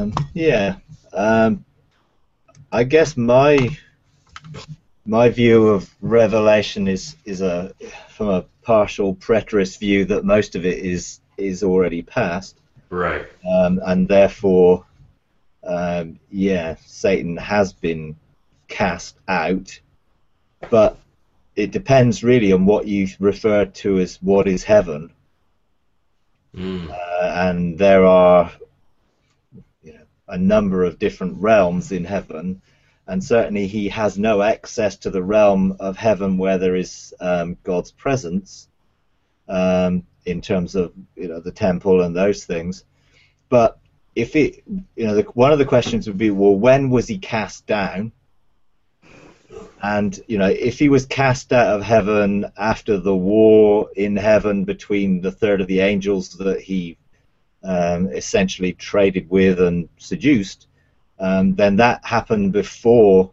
Yeah. Um, I guess my view of Revelation is a from a partial preterist view that most of it is already past, Right. and therefore, yeah, Satan has been cast out, but it depends really on what you refer to as what is heaven, Mm. and there are, a number of different realms in heaven, and certainly he has no access to the realm of heaven where there is God's presence, in terms of the temple and those things. But if it, one of the questions would be, well, when was he cast down? And if he was cast out of heaven after the war in heaven between the third of the angels that he essentially traded with and seduced, then that happened before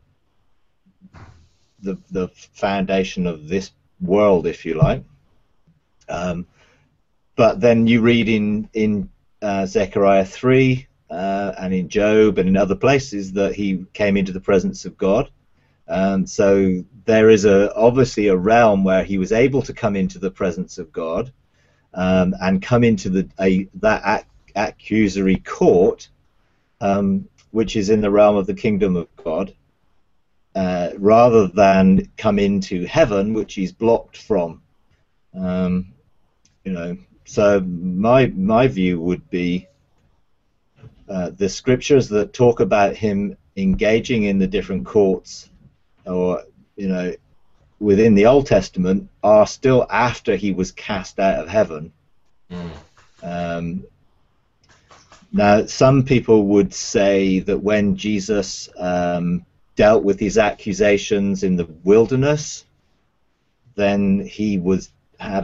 the foundation of this world, if you like. Um, but then you read in Zechariah 3 and in Job and in other places that he came into the presence of God. So there is obviously a realm where he was able to come into the presence of God, and come into that accusory court, which is in the realm of the kingdom of God, rather than come into heaven, which he's blocked from. Um, so my view would be, the scriptures that talk about him engaging in the different courts, or within the Old Testament, are still after he was cast out of heaven. Mm. Um, Now, some people would say that when Jesus dealt with his accusations in the wilderness, then he had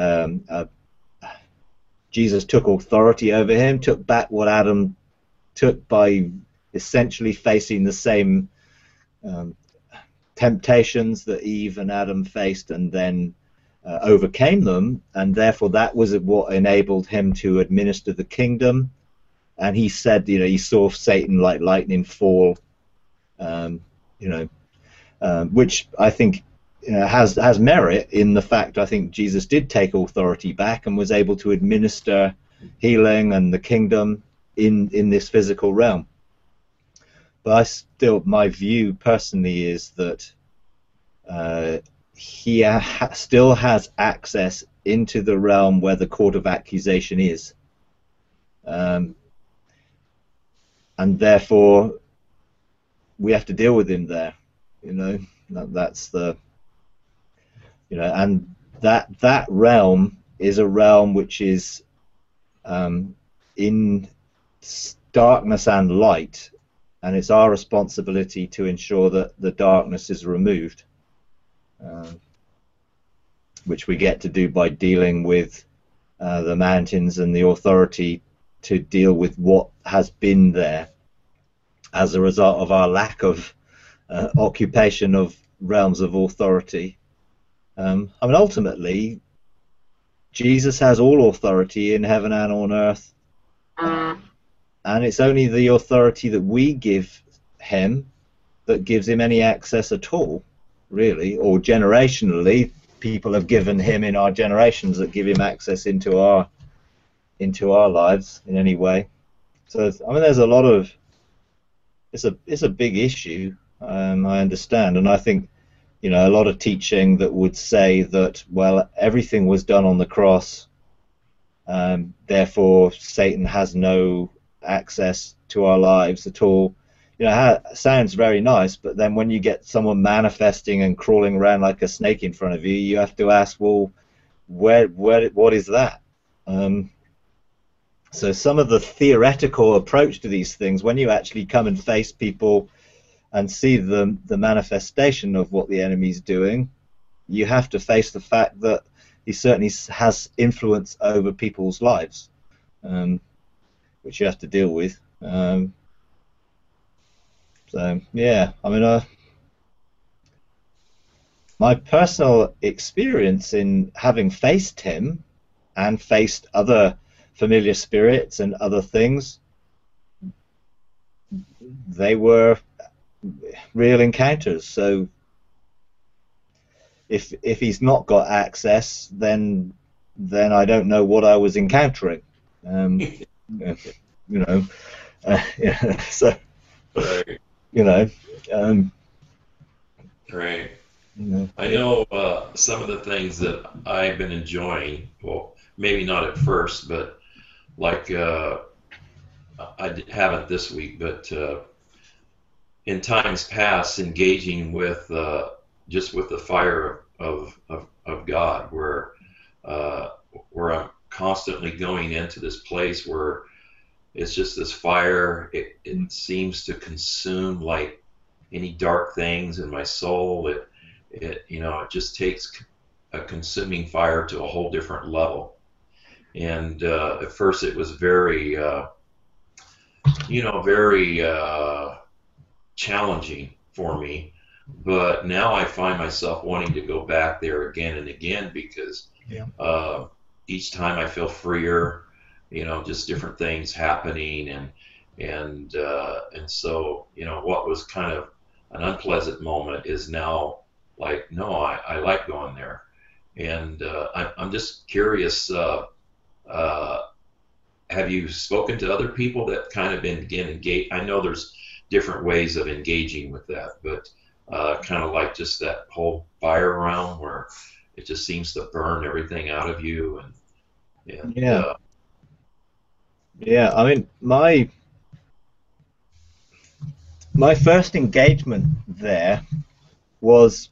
Jesus took authority over him, took back what Adam took by essentially facing the same um, temptations that Eve and Adam faced, and then overcame them, and therefore that was what enabled him to administer the kingdom. And he said, he saw Satan like lightning fall, um, you know, which I think has merit in the fact I think Jesus did take authority back and was able to administer healing and the kingdom in this physical realm. But my view personally is that he still has access into the realm where the court of accusation is. And therefore we have to deal with him there. That's and that realm is a realm which is in darkness and light, and it's our responsibility to ensure that the darkness is removed, which we get to do by dealing with the mountains and the authority to deal with what has been there as a result of our lack of occupation of realms of authority. Ultimately, Jesus has all authority in heaven and on earth, and it's only the authority that we give him that gives him any access at all, really, or generationally people have given him in our generations that give him access into our lives in any way. So there's a lot of, it's a big issue. I understand, and I think a lot of teaching that would say that, well, everything was done on the cross, therefore Satan has no access to our lives at all. Sounds very nice, but then when you get someone manifesting and crawling around like a snake in front of you, you have to ask, well, what is that? So some of the theoretical approach to these things, when you actually come and face people and see the manifestation of what the enemy's doing, you have to face the fact that he certainly has influence over people's lives, which you have to deal with. So yeah, my personal experience in having faced him and faced other familiar spirits and other things they were real encounters. So if he's not got access, then I don't know what I was encountering. You know, yeah, so Right. you know, um, Right. you know, I know some of the things that I've been enjoying. Well, maybe not at first, but like haven't this week, but in times past, engaging with just with the fire of God, uh, where I'm constantly going into this place where it's just this fire. It seems to consume like any dark things in my soul. It just takes a consuming fire to a whole different level. And at first, it was very, very challenging for me. But now I find myself wanting to go back there again and again because yeah, uh, each time I feel freer, just different things happening, and so what was kind of an unpleasant moment is now like, no, I like going there, and I'm just curious. Uh, have you spoken to other people that kind of begin engage? I know there's different ways of engaging with that, but kind of like just that whole fire around where it just seems to burn everything out of you, and yeah, yeah. I mean, my first engagement there was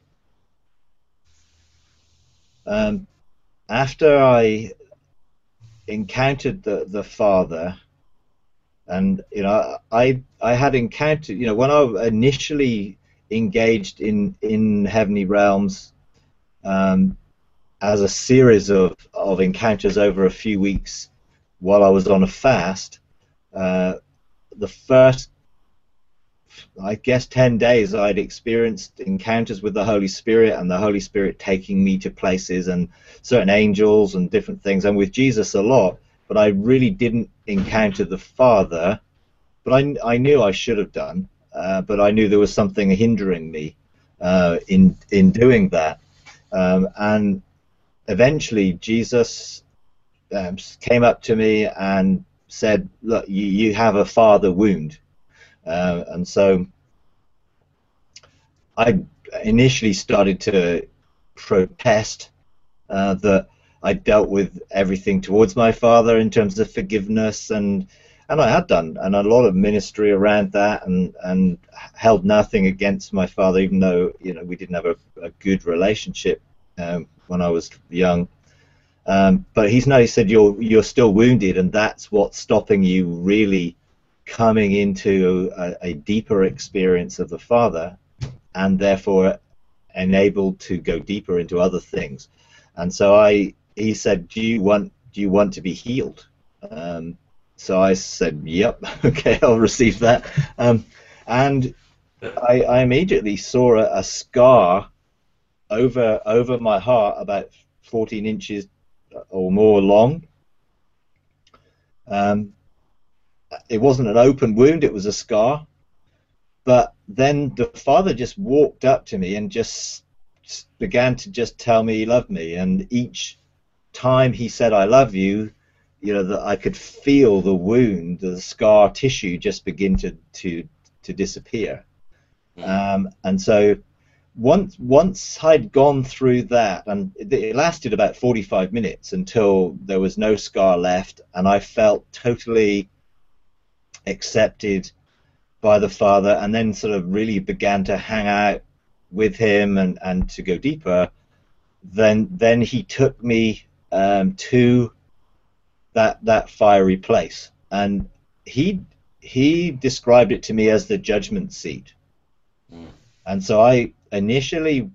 um, after I encountered the Father, and I had encountered, when I initially engaged in heavenly realms, um, as a series of encounters over a few weeks while I was on a fast. The first, I guess, 10 days I'd experienced encounters with the Holy Spirit, and the Holy Spirit taking me to places and certain angels and different things, and with Jesus a lot, but I really didn't encounter the Father. But I knew I should have done, but I knew there was something hindering me in doing that. And eventually Jesus came up to me and said, "Look, you have a father wound." And so I initially started to protest that I dealt with everything towards my father in terms of forgiveness, and I had done, and a lot of ministry around that, and held nothing against my father, even though we didn't have a good relationship when I was young. But he said you're still wounded, and that's what's stopping you really coming into a deeper experience of the Father, and therefore enabled to go deeper into other things. And so he said, do you want to be healed? So I said, yep, okay, I'll receive that. And I immediately saw a scar over my heart, about 14 inches or more long. Um, it wasn't an open wound, it was a scar. But then the Father just walked up to me and just began to just tell me he loved me. And each time he said, I love you, that I could feel the wound, the scar tissue just begin to disappear. And so once I'd gone through that, and it lasted about 45 minutes until there was no scar left, and I felt totally accepted by the Father, and then sort of really began to hang out with him and to go deeper, then he took me to that fiery place, and he described it to me as the judgment seat. And so I initially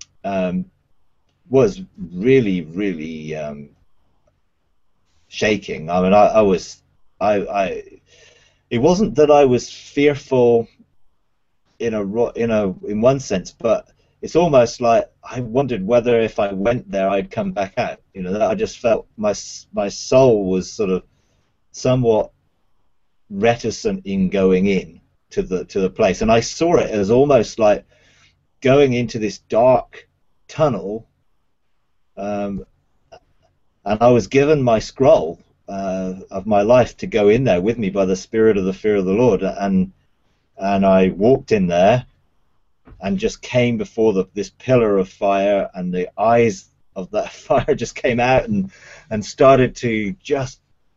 was really shaking. I mean, I it wasn't that I was fearful in one sense, but it's almost like I wondered whether if I went there I'd come back out. I just felt my soul was sort of somewhat reticent in going in. to the place, and I saw it as almost like going into this dark tunnel, and I was given my scroll of my life to go in there with me by the Spirit of the fear of the Lord, and I walked in there and just came before this pillar of fire, and the eyes of that fire just came out and started to just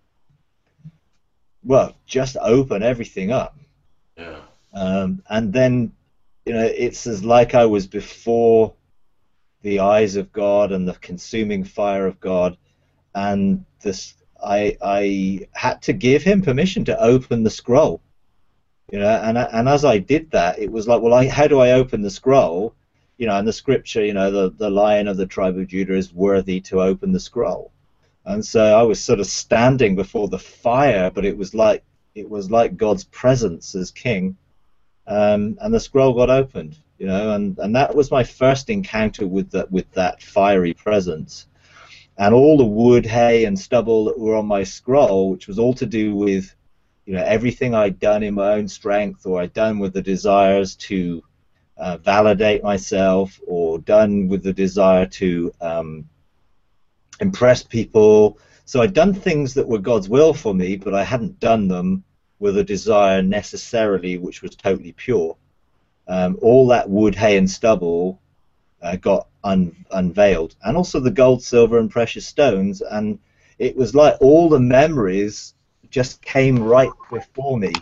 open everything up. Yeah. And then, it's as like I was before the eyes of God and the consuming fire of God, and I had to give him permission to open the scroll. And as I did that, it was like, well, how do I open the scroll? And the scripture, the Lion of the tribe of Judah is worthy to open the scroll. And so I was sort of standing before the fire, but it was like God's presence as king, and the scroll got opened. And that was my first encounter with that fiery presence. And all the wood, hay, and stubble that were on my scroll, which was all to do with, everything I'd done in my own strength, or I'd done with the desires to validate myself, or done with the desire to impress people. So I'd done things that were God's will for me, but I hadn't done them with a desire necessarily which was totally pure. All that wood, hay, and stubble got unveiled, and also the gold, silver, and precious stones, and it was like all the memories just came right before me.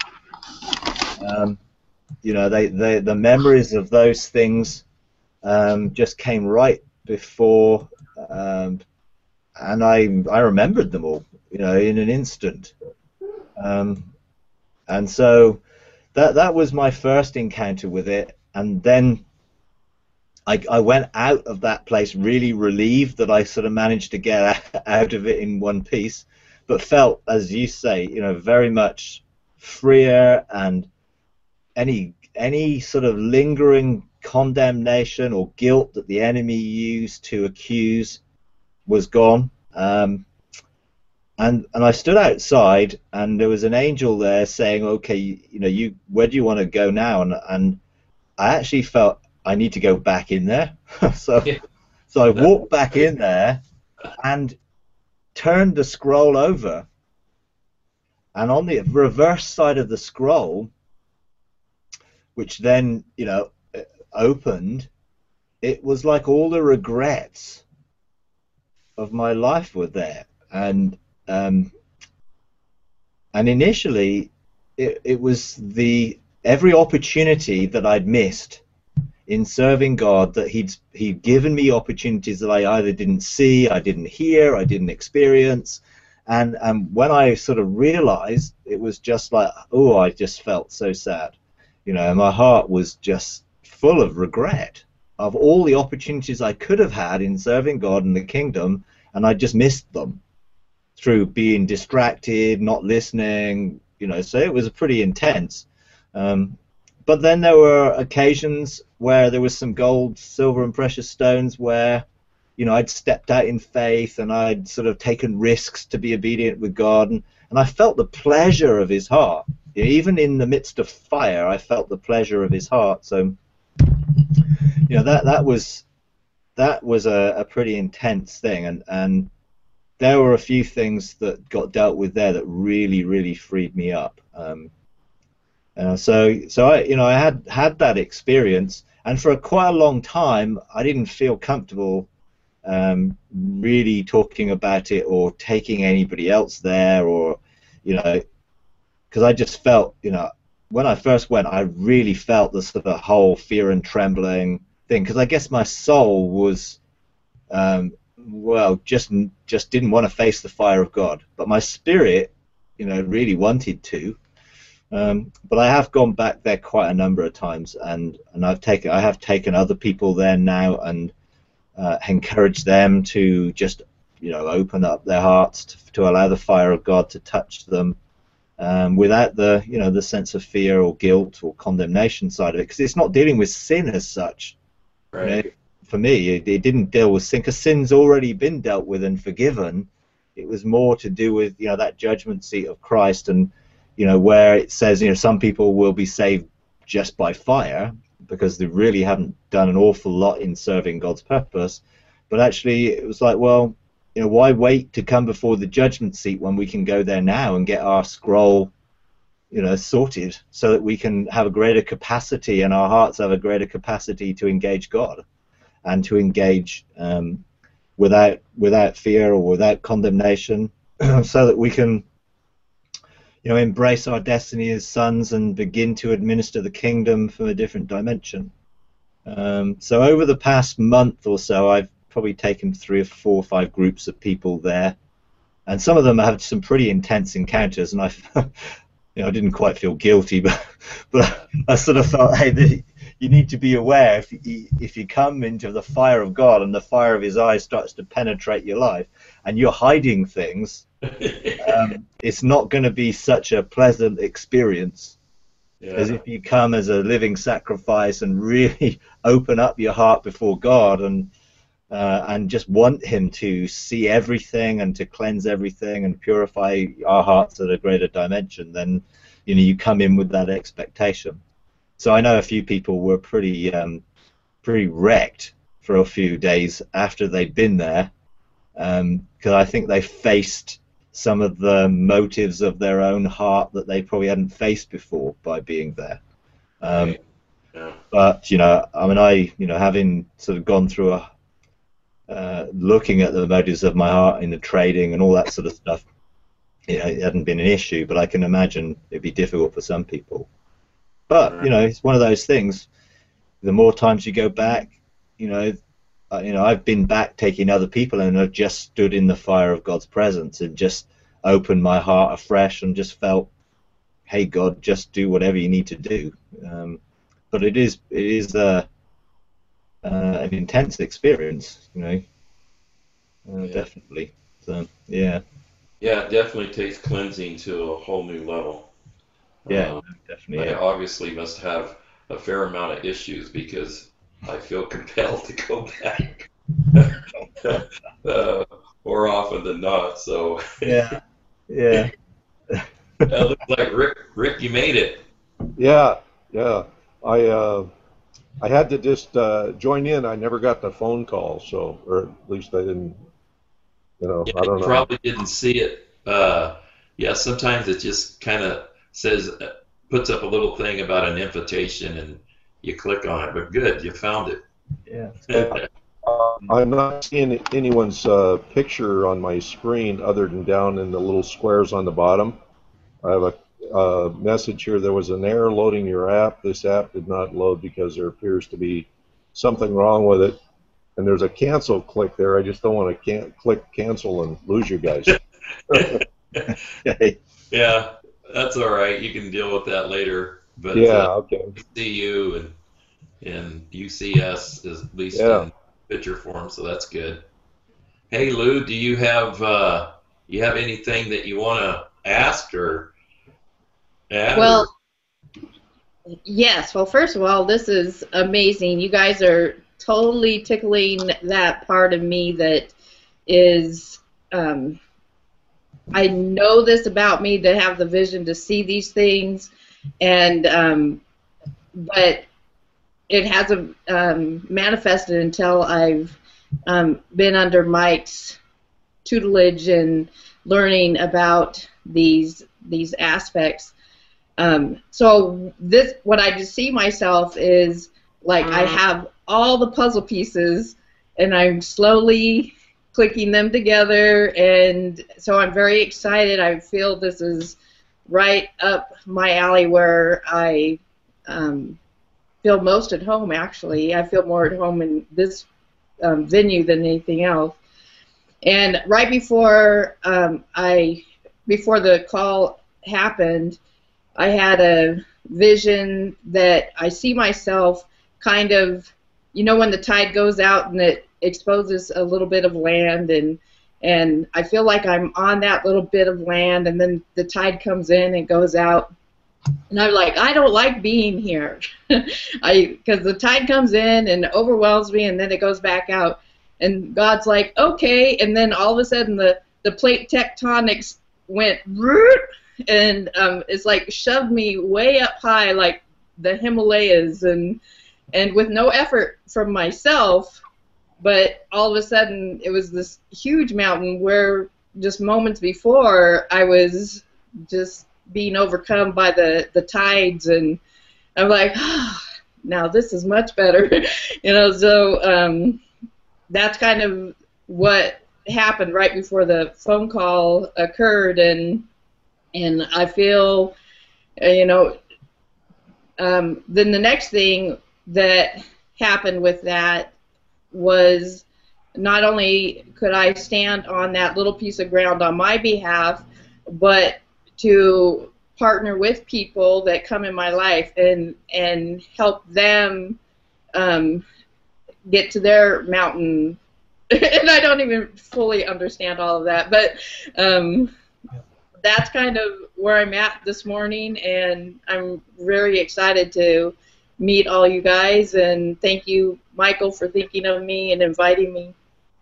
The memories of those things just came right before, and I remembered them all, in an instant. And so that was my first encounter with it, and then I went out of that place really relieved that I sort of managed to get out of it in one piece, but felt, as you say, very much freer, and any sort of lingering condemnation or guilt that the enemy used to accuse was gone. And I stood outside, and there was an angel there saying, "Okay, where do you want to go now?" And I actually felt I need to go back in there. So I walked back in there and turned the scroll over, and on the reverse side of the scroll, which then opened, it was like all the regrets of my life were there, and initially it was every opportunity that I'd missed in serving God, that he'd given me opportunities that I either didn't see, I didn't hear, I didn't experience, and when I sort of realized, it was just like, oh, I just felt so sad. My heart was just full of regret of all the opportunities I could have had in serving God and the kingdom, and I just missed them through being distracted, not listening, so it was pretty intense. But then there were occasions where there was some gold, silver, and precious stones where, I'd stepped out in faith, and I'd sort of taken risks to be obedient with God, and I felt the pleasure of his heart. Even in the midst of fire, I felt the pleasure of his heart. So, that was a pretty intense thing, and there were a few things that got dealt with there that really, really freed me up. So I had that experience, and for quite a long time I didn't feel comfortable really talking about it or taking anybody else there, or because I just felt, when I first went, I really felt the sort of whole fear and trembling thing, because I guess my soul was just didn't want to face the fire of God, but my spirit really wanted to. But I have gone back there quite a number of times, and I have taken other people there now, and encouraged them to just open up their hearts to allow the fire of God to touch them, without the sense of fear or guilt or condemnation side of it, because it's not dealing with sin as such. Right. For me, it didn't deal with sin, because sin's already been dealt with and forgiven. It was more to do with that judgment seat of Christ, and where it says, some people will be saved just by fire because they really haven't done an awful lot in serving God's purpose. But actually, it was like, well, why wait to come before the judgment seat when we can go there now and get our scroll, sorted, so that we can have a greater capacity, and our hearts have a greater capacity to engage God and to engage without fear or without condemnation, so that we can embrace our destiny as sons and begin to administer the kingdom from a different dimension. So over the past month or so, I've probably taken 3 or 4 or 5 groups of people there, and some of them have some pretty intense encounters, and I didn't quite feel guilty, but I sort of felt, hey, you need to be aware, if you come into the fire of God and the fire of His eyes starts to penetrate your life, and you're hiding things, it's not going to be such a pleasant experience as if you come as a living sacrifice and really open up your heart before God and just want Him to see everything and to cleanse everything and purify our hearts at a greater dimension. Then you come in with that expectation. So I know a few people were pretty wrecked for a few days after they'd been there, because I think they faced some of the motives of their own heart that they probably hadn't faced before by being there. But having sort of gone through looking at the motives of my heart in the trading and all that sort of stuff, it hadn't been an issue, but I can imagine it'd be difficult for some people. But it's one of those things. The more times you go back, I've been back taking other people, and I've just stood in the fire of God's presence and just opened my heart afresh and just felt, hey, God, just do whatever you need to do. But it is an intense experience, definitely. So yeah, it definitely takes cleansing to a whole new level. Definitely. I obviously must have a fair amount of issues, because I feel compelled to go back more often than not. So yeah. It looks like Rick, you made it. Yeah. I had to just join in. I never got the phone call, so, or at least I didn't. I don't know. You probably didn't see it. Sometimes it just kind of says, puts up a little thing about an invitation, and you click on it. But good, you found it. Yeah. I'm not seeing anyone's picture on my screen other than down in the little squares on the bottom. I have a message here. There was an error loading your app. This app did not load because there appears to be something wrong with it. And there's a cancel click there. I just don't want to click cancel and lose you guys. Yeah, that's all right. You can deal with that later. But okay. We see you and you see us, at least in picture form, so that's good. Hey, Lou, do you have anything that you want to ask or add? Well, yes. Well, first of all, this is amazing. You guys are totally tickling that part of me that is, I know this about me, to have the vision to see these things, and but it hasn't manifested until I've been under Mike's tutelage and learning about these aspects. So this, what I just see myself is like I have all the puzzle pieces, and I'm slowly clicking them together, and so I'm very excited. I feel this is right up my alley, where I feel most at home, actually. I feel more at home in this venue than anything else. And right before before the call happened, I had a vision that I see myself kind of, when the tide goes out and it exposes a little bit of land, and I feel like I'm on that little bit of land, and then the tide comes in and goes out. And I'm like, I don't like being here, because the tide comes in and overwhelms me, and then it goes back out. And God's like, okay. And then all of a sudden the plate tectonics went root, and it's like shoved me way up high, like the Himalayas, and with no effort from myself. But all of a sudden, it was this huge mountain where just moments before I was just being overcome by the tides, and I'm like, oh, now this is much better, So that's kind of what happened right before the phone call occurred, and I feel, then the next thing that happened with that was not only could I stand on that little piece of ground on my behalf, but to partner with people that come in my life and help them get to their mountain. And I don't even fully understand all of that, but that's kind of where I'm at this morning, and I'm very excited to meet all you guys, and thank you, Michael, for thinking of me and inviting me.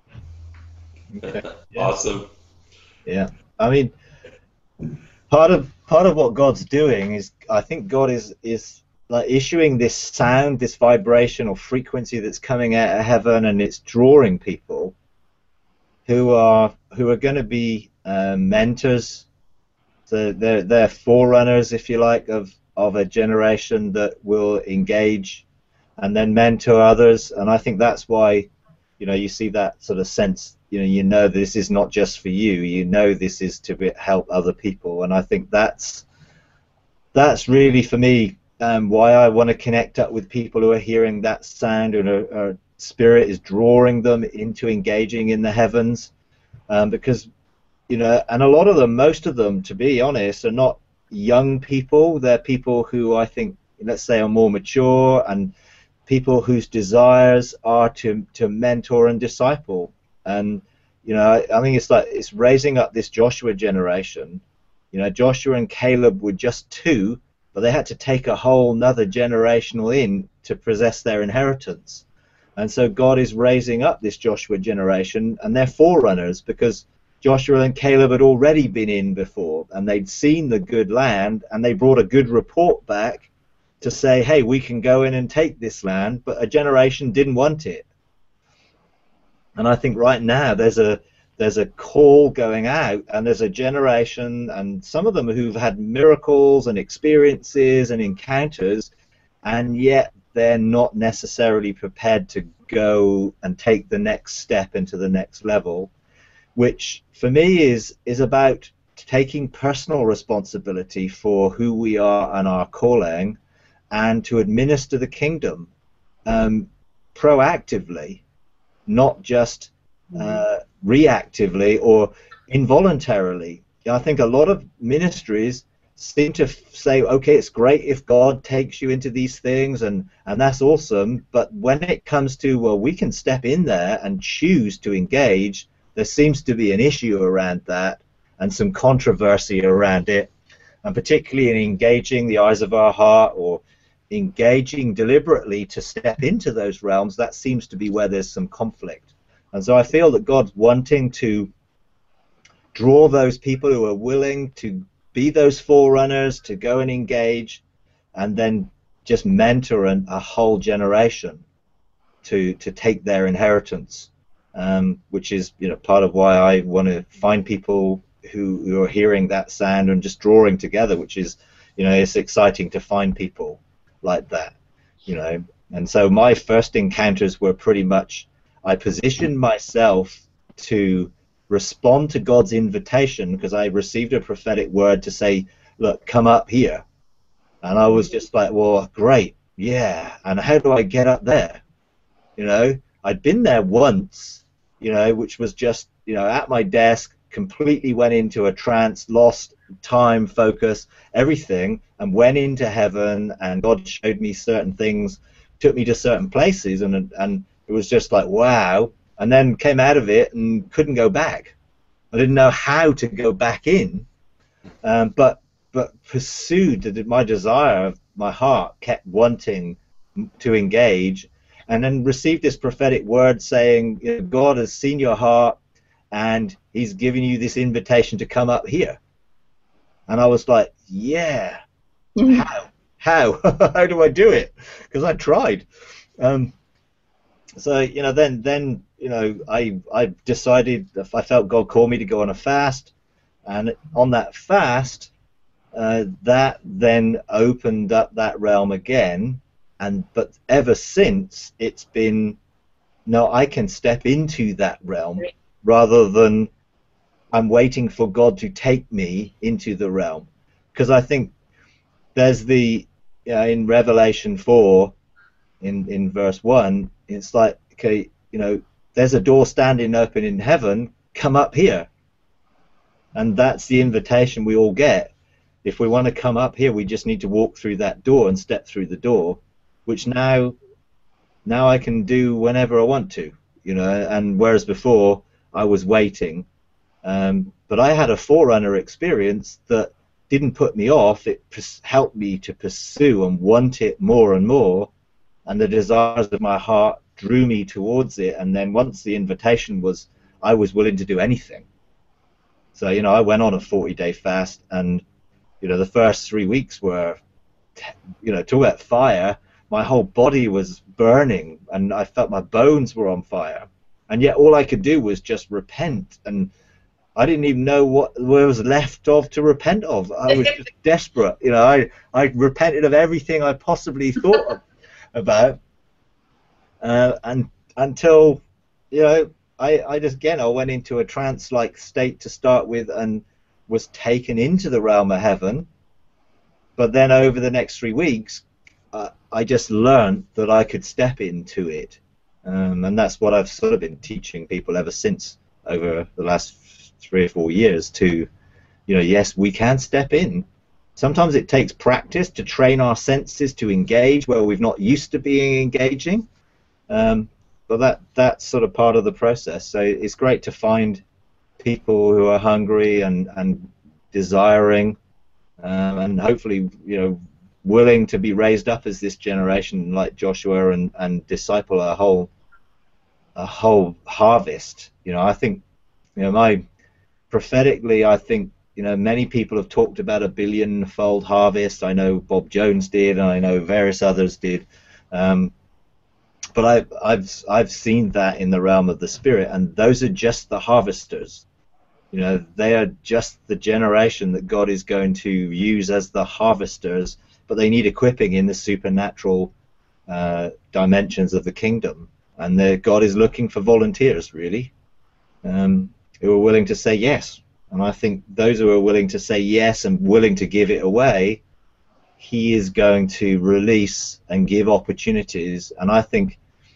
Okay. Awesome. Yeah, I mean, part of what God's doing is, I think God is like issuing this sound, this vibration or frequency that's coming out of heaven, and it's drawing people who are going to be mentors. So they're forerunners, if you like, of a generation that will engage and then mentor others. And I think that's why, you see that sort of sense, this is not just for you, this is to help other people. And I think that's really, for me, why I want to connect up with people who are hearing that sound, and our spirit is drawing them into engaging in the heavens, because and a lot of them, most of them, to be honest, are not young people. They're people who I think, let's say, are more mature, and people whose desires are to mentor and disciple. And I think it's raising up this Joshua generation. Joshua and Caleb were just 2, but they had to take a whole nother generational in to possess their inheritance. And so God is raising up this Joshua generation, and they're forerunners, because Joshua and Caleb had already been in before, and they'd seen the good land, and they brought a good report back to say, hey, we can go in and take this land, but a generation didn't want it. And I think right now there's a call going out, and there's a generation, and some of them who've had miracles and experiences and encounters, and yet they're not necessarily prepared to go and take the next step into the next level, which for me is about taking personal responsibility for who we are and our calling, and to administer the kingdom proactively, not just reactively or involuntarily. I think a lot of ministries seem to say, okay, it's great if God takes you into these things, and that's awesome, but when it comes to, well, we can step in there and choose to engage, there seems to be an issue around that and some controversy around it, and particularly in engaging the eyes of our heart or engaging deliberately to step into those realms. That seems to be where there's some conflict. And so I feel that God's wanting to draw those people who are willing to be those forerunners, to go and engage, and then just mentor a whole generation to take their inheritance. Which is part of why I want to find people who are hearing that sound and just drawing together, which is it's exciting to find people like that, and so my first encounters were pretty much, I positioned myself to respond to God's invitation, because I received a prophetic word to say, look, come up here, and I was just like, well, great, yeah, and how do I get up there? I'd been there once, which was just, at my desk, completely went into a trance, lost time, focus, everything, and went into heaven, and God showed me certain things, took me to certain places, and it was just like, wow, and then came out of it and couldn't go back. I didn't know how to go back in, but pursued my desire, my heart kept wanting to engage, and then received this prophetic word saying, God has seen your heart, and he's giving you this invitation to come up here. And I was like, yeah, how how do I do it? Because I tried. So then I decided, if I felt God called me to go on a fast, and on that fast, that then opened up that realm again. But ever since, it's been, no, I can step into that realm rather than I'm waiting for God to take me into the realm. Because I think there's in Revelation 4, in verse 1, it's like, okay, there's a door standing open in heaven, come up here. And that's the invitation we all get. If we want to come up here, we just need to walk through that door and step through the door, which now I can do whenever I want to, and whereas before I was waiting. But I had a forerunner experience that didn't put me off. It helped me to pursue and want it more and more, and the desires of my heart drew me towards it. And then once the invitation was, I was willing to do anything. So I went on a 40-day fast, and the first 3 weeks were, talk about fire. My whole body was burning, and I felt my bones were on fire, and yet all I could do was just repent, and I didn't even know what was left of to repent of. I was just desperate. I repented of everything I possibly thought about, and until I just, again, I went into a trance-like state to start with and was taken into the realm of heaven. But then over the next 3 weeks, I just learned that I could step into it, and that's what I've sort of been teaching people ever since, over the last 3 or 4 years, to, yes, we can step in. Sometimes it takes practice to train our senses to engage where we've not used to being engaging, but that's sort of part of the process. So it's great to find people who are hungry and desiring, and hopefully willing to be raised up as this generation like Joshua and disciple a whole harvest. I think prophetically, I think many people have talked about a billion-fold harvest. I know Bob Jones did, and I know various others did, but I've seen that in the realm of the spirit, and those are just the harvesters. They are just the generation that God is going to use as the harvesters, but they need equipping in the supernatural dimensions of the kingdom, and God is looking for volunteers, really, who are willing to say yes. And I think those who are willing to say yes and willing to give it away, He is going to release and give opportunities. And I think,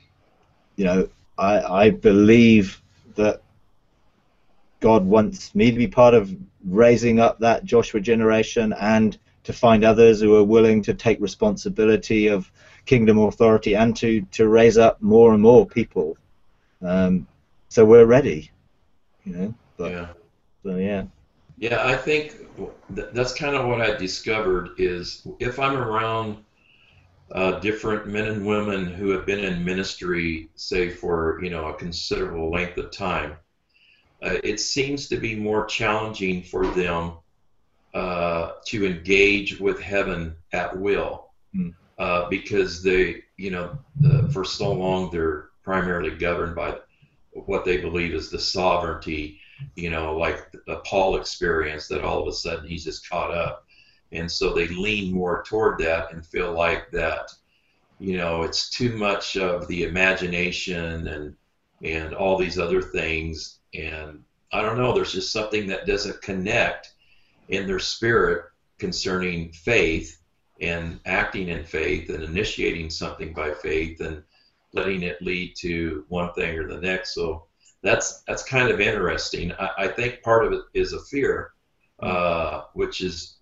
I believe that God wants me to be part of raising up that Joshua generation, and to find others who are willing to take responsibility of kingdom authority, and to raise up more and more people. So we're ready, But, Yeah. So yeah. Yeah, I think that's kind of what I discovered is if I'm around different men and women who have been in ministry, say for a considerable length of time, it seems to be more challenging for them to engage with heaven at will, because they, for so long they're primarily governed by what they believe is the sovereignty, like the Paul experience, that all of a sudden he's just caught up. And so they lean more toward that and feel like that, it's too much of the imagination and all these other things. And I don't know, there's just something that doesn't connect in their spirit concerning faith and acting in faith and initiating something by faith and letting it lead to one thing or the next. So that's kind of interesting. I think part of it is a fear, which is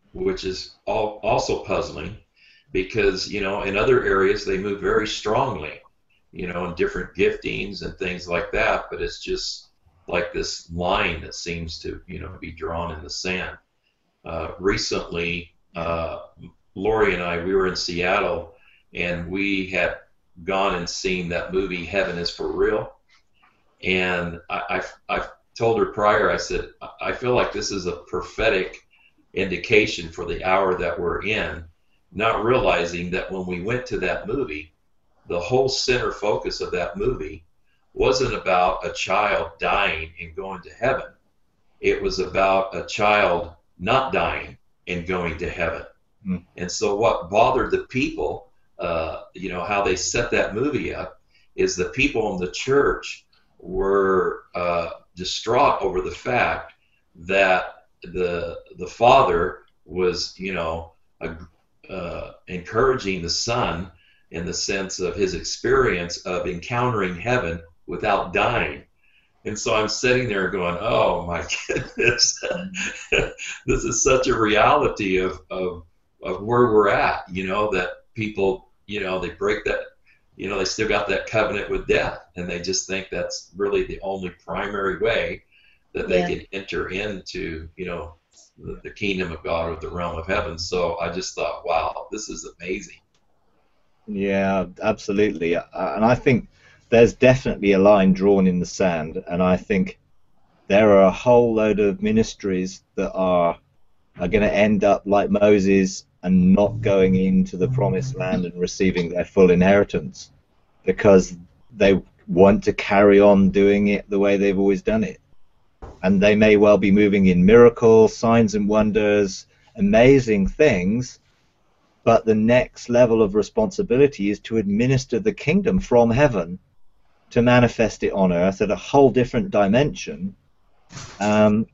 also puzzling, because in other areas they move very strongly, in different giftings and things like that. But it's just like this line that seems to be drawn in the sand. Recently, Lori and I, we were in Seattle, and we had gone and seen that movie Heaven is for Real. And I've told her prior, I said, I feel like this is a prophetic indication for the hour that we're in, not realizing that when we went to that movie, the whole center focus of that movie wasn't about a child dying and going to heaven. It was about a child not dying and going to heaven. Mm. And so what bothered the people, how they set that movie up, is the people in the church were distraught over the fact that the father was, encouraging the son in the sense of his experience of encountering heaven without dying. And so I'm sitting there going, oh my goodness, this is such a reality of where we're at, that people, they break that, they still got that covenant with death, and they just think that's really the only primary way that they can enter into, the kingdom of God or the realm of heaven. So I just thought, wow, this is amazing. Yeah, absolutely. And I think there's definitely a line drawn in the sand, and I think there are a whole load of ministries that are going to end up like Moses and not going into the promised land and receiving their full inheritance because they want to carry on doing it the way they've always done it. And they may well be moving in miracles, signs and wonders, amazing things, but the next level of responsibility is to administer the kingdom from heaven, to manifest it on earth at a whole different dimension. And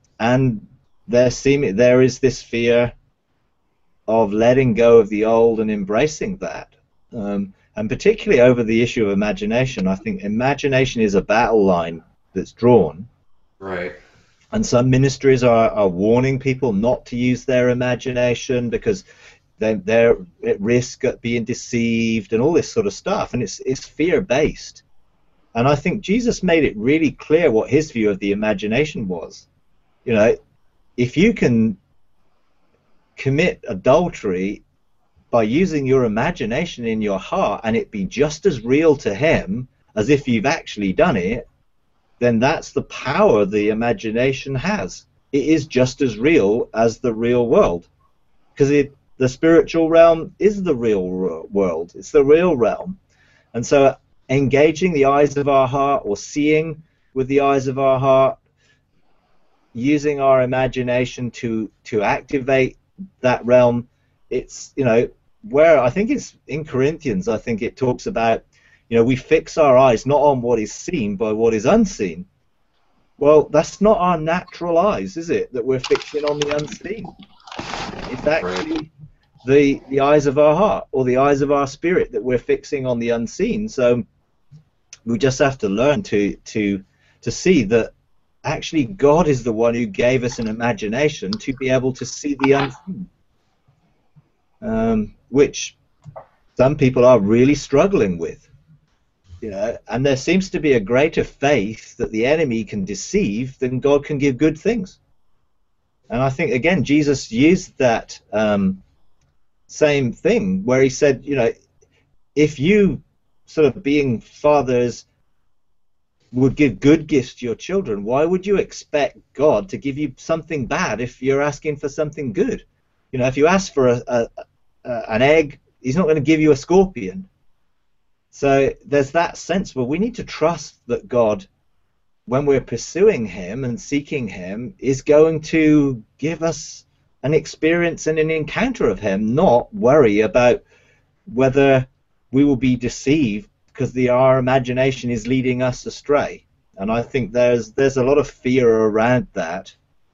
there is this fear of letting go of the old and embracing that. And particularly over the issue of imagination, I think imagination is a battle line that's drawn. Right. And some ministries are warning people not to use their imagination because they're at risk of being deceived and all this sort of stuff. And it's fear-based. And I think Jesus made it really clear what his view of the imagination was. If you can commit adultery by using your imagination in your heart and it be just as real to him as if you've actually done it, then that's the power the imagination has. It is just as real as the real world, because the spiritual realm is the real world. It's the real realm. And so engaging the eyes of our heart, or seeing with the eyes of our heart, using our imagination to activate that realm, it's, where I think it's in Corinthians, I think it talks about, we fix our eyes not on what is seen, but what is unseen. Well, that's not our natural eyes, is it, that we're fixing on the unseen? It's actually the eyes of our heart, or the eyes of our spirit, that we're fixing on the unseen. So we just have to learn to see that actually God is the one who gave us an imagination to be able to see the unseen, which some people are really struggling with. And there seems to be a greater faith that the enemy can deceive than God can give good things. And I think, again, Jesus used that same thing where he said, if you, sort of being fathers, would give good gifts to your children, why would you expect God to give you something bad if you're asking for something good? If you ask for an egg, he's not going to give you a scorpion. So there's that sense where we need to trust that God, when we're pursuing him and seeking him, is going to give us an experience and an encounter of him, not worry about whether we will be deceived because our imagination is leading us astray. And I think there's a lot of fear around that,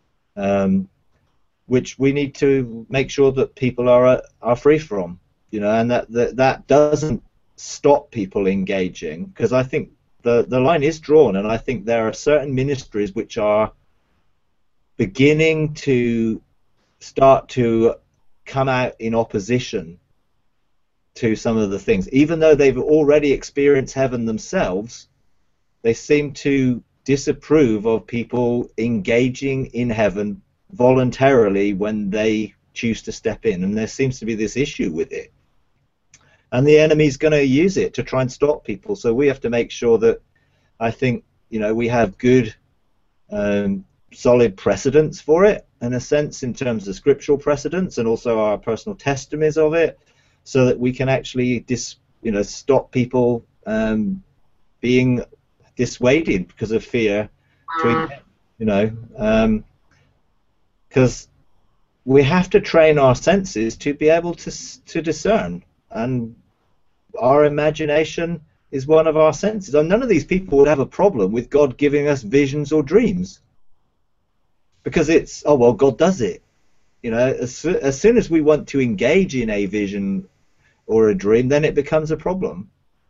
which we need to make sure that people are free from, and that doesn't stop people engaging, because I think the line is drawn, and I think there are certain ministries which are beginning to start to come out in opposition to some of the things. Even though they've already experienced heaven themselves, they seem to disapprove of people engaging in heaven voluntarily when they choose to step in, and there seems to be this issue with it. And the enemy's going to use it to try and stop people. So we have to make sure that, I think, we have good solid precedents for it, in a sense, in terms of scriptural precedents and also our personal testimonies of it, so that we can actually stop people being dissuaded because of fear, because we have to train our senses to be able to discern, and our imagination is one of our senses. And none of these people would have a problem with God giving us visions or dreams, because it's, oh well, God does it. As soon as we want to engage in a vision or a dream, then it becomes a problem.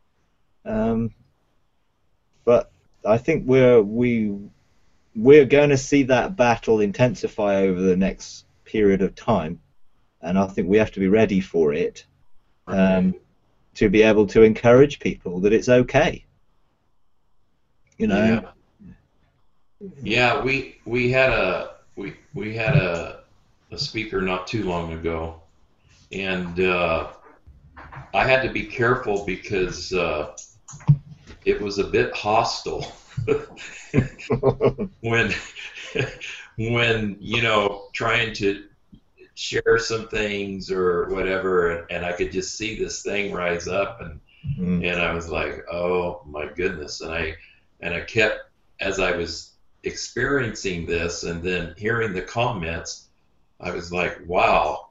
But I think we're going to see that battle intensify over the next period of time, and I think we have to be ready for it, to be able to encourage people that it's okay. Yeah, we had a speaker not too long ago, and I had to be careful because it was a bit hostile when trying to share some things or whatever, and I could just see this thing rise up, and I was like, oh my goodness, and I kept, as I was experiencing this and then hearing the comments, I was like, wow,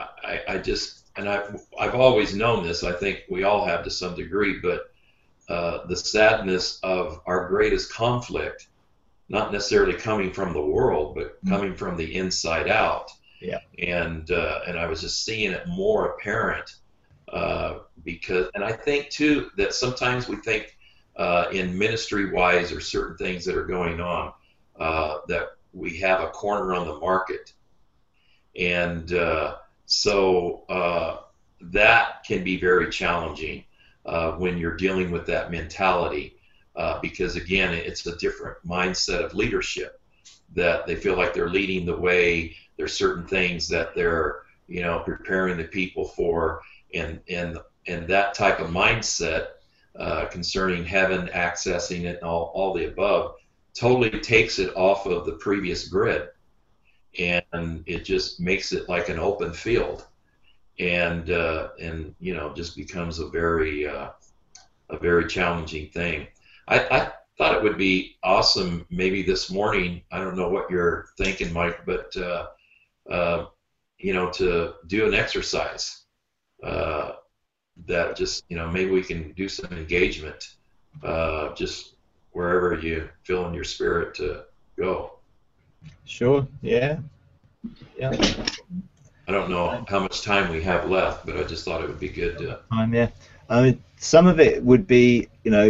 I've always known this. I think we all have to some degree, but the sadness of our greatest conflict, not necessarily coming from the world, but coming from the inside out. Yeah. And I was just seeing it more apparent, because, and I think too that sometimes we think in ministry-wise or certain things that are going on, that we have a corner on the market, and so that can be very challenging when you're dealing with that mentality, because again, it's a different mindset of leadership, that they feel like they're leading the way. There's certain things that they're preparing the people for, and that type of mindset concerning heaven, accessing it, and all the above, totally takes it off of the previous grid, and it just makes it like an open field, and just becomes a very challenging thing. I thought it would be awesome maybe this morning, I don't know what you're thinking, Mike, but to do an exercise that just maybe we can do some engagement just wherever you feel in your spirit to go. Sure. Yeah. I don't know how much time we have left, but I just thought it would be good to. Yeah. I mean, some of it would be,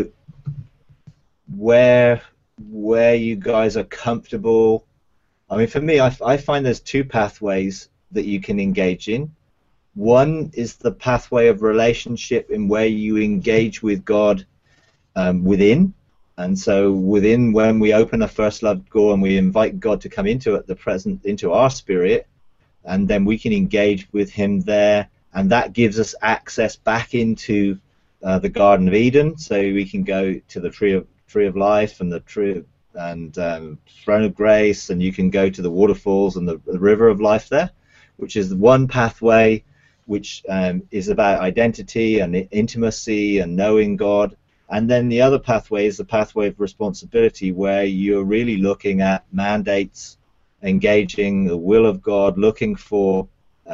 where you guys are comfortable. I mean, for me, I find there's two pathways that you can engage in. One is the pathway of relationship, in where you engage with God within. And so within, when we open a first love door and we invite God to come into our spirit, and then we can engage with him there, and that gives us access back into the Garden of Eden, so we can go to the tree of life and the throne of grace, and you can go to the waterfalls and the river of life there, which is one pathway, which is about identity and intimacy and knowing God. And then the other pathway is the pathway of responsibility, where you're really looking at mandates, engaging the will of God, looking for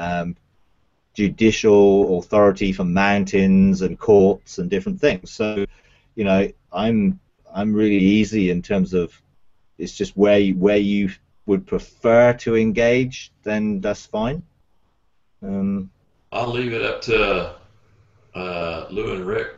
judicial authority from mountains and courts and different things. So, I'm really easy in terms of, it's just where you would prefer to engage, then that's fine. I'll leave it up to Lou and Rick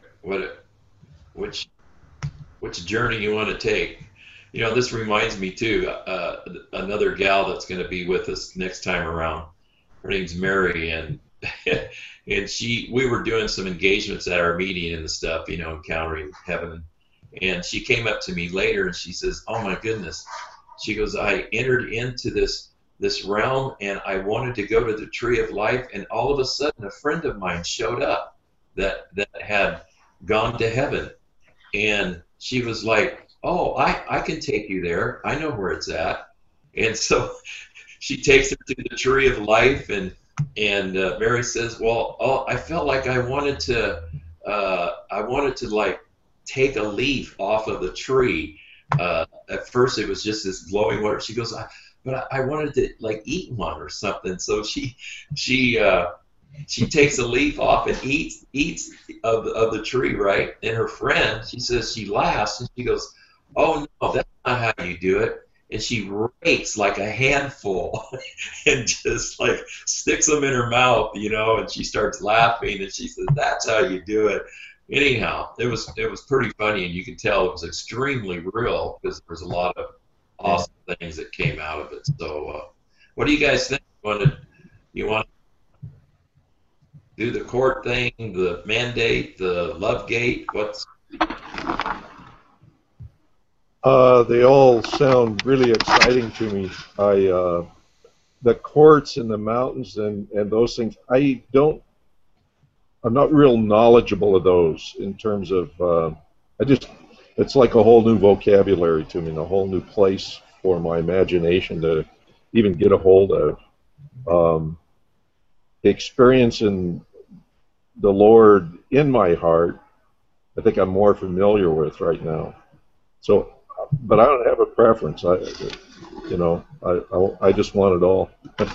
which journey you want to take. This reminds me too, another gal that's going to be with us next time around. Her name's Mary, and we were doing some engagements at our meeting and stuff, encountering heaven. And she came up to me later and she says, "Oh my goodness," she goes, "I entered into this realm and I wanted to go to the tree of life, and all of a sudden a friend of mine showed up that had gone to heaven." And she was like, "Oh, I can take you there. I know where it's at." And so she takes her to the tree of life, and Mary says, "Well, oh, I felt like I wanted to like take a leaf off of the tree. At first, it was just this glowing water." She goes, "But I wanted to like eat one or something." So she takes a leaf off and eats of the tree, right? And her friend, she says, she laughs and she goes, "Oh no, that's not how you do it." And she rakes like a handful and just like sticks them in her mouth, and she starts laughing and she says, "That's how you do it." Anyhow, it was pretty funny, and you could tell it was extremely real because there was a lot of awesome things that came out of it. So, what do you guys think? You want to do the court thing, the mandate, the love gate? They all sound really exciting to me. The courts in the mountains and those things, I'm not real knowledgeable of those in terms of, it's like a whole new vocabulary to me, and a whole new place for my imagination to even get a hold of. Experiencing the Lord in my heart, I think I'm more familiar with right now. So, but I don't have a preference. I just want it all.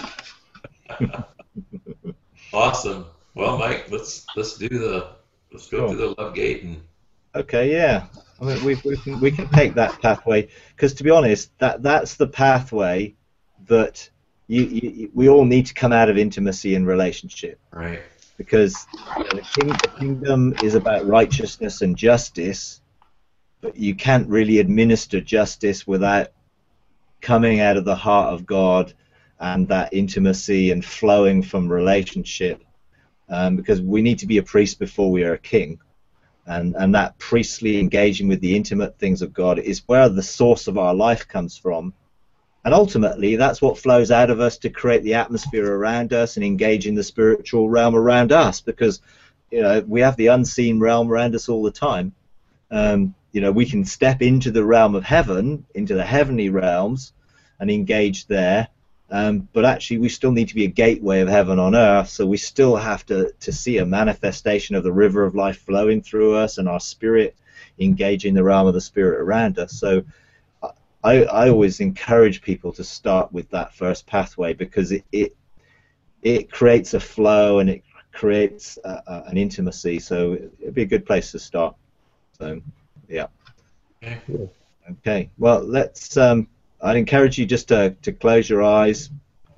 Awesome. Well, Mike, let's go through the love gate and. Okay, yeah. I mean, we can take that pathway, because to be honest, that's the pathway that we all need to come out of intimacy and relationship. Right. Because the kingdom is about righteousness and justice, but you can't really administer justice without coming out of the heart of God and that intimacy and flowing from relationship, because we need to be a priest before we are a king, and that priestly engaging with the intimate things of God is where the source of our life comes from, and ultimately that's what flows out of us to create the atmosphere around us and engage in the spiritual realm around us, because we have the unseen realm around us all the time. We can step into the realm of heaven, into the heavenly realms, and engage there. But actually, we still need to be a gateway of heaven on earth. So we still have to see a manifestation of the river of life flowing through us, and our spirit engaging the realm of the spirit around us. So I always encourage people to start with that first pathway, because it creates a flow and it creates an intimacy. So it'd be a good place to start. So. Yeah. Okay. Well, let's. I'd encourage you just to close your eyes.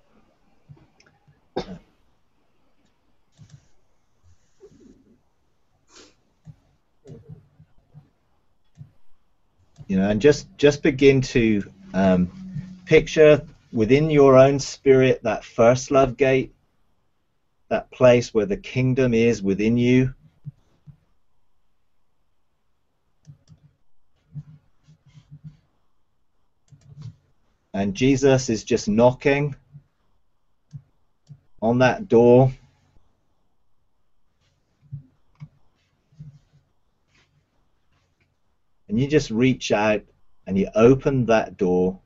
And just begin to picture within your own spirit that first love gate, that place where the kingdom is within you. And Jesus is just knocking on that door. And you just reach out and you open that door.